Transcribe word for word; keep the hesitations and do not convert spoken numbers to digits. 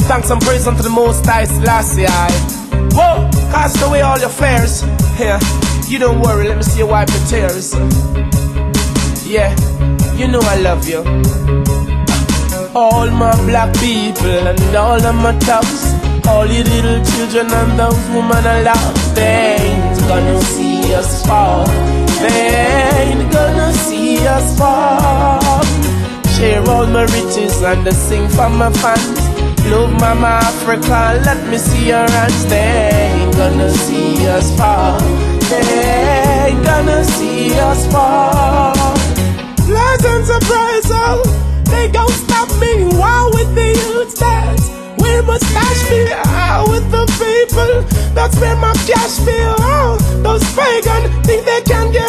thanks and praise unto the Most High Selassie. Whoa, cast away all your fears. Yeah, you don't worry, let me see you wipe your tears. Yeah, you know I love you. All my black people and all of my thugs, all you little children and those women I love, they ain't gonna see us fall. They ain't gonna see us fall. Share all my riches and I sing for my fans. Love Mama Africa, let me see your hands. They ain't gonna see us fall. They ain't gonna see us fall. Pleasant surprise, oh, they gon' stop me. Wow, with the youth dance, we must cash me out with the people. That's where my cash be. Oh, those pagan think they can get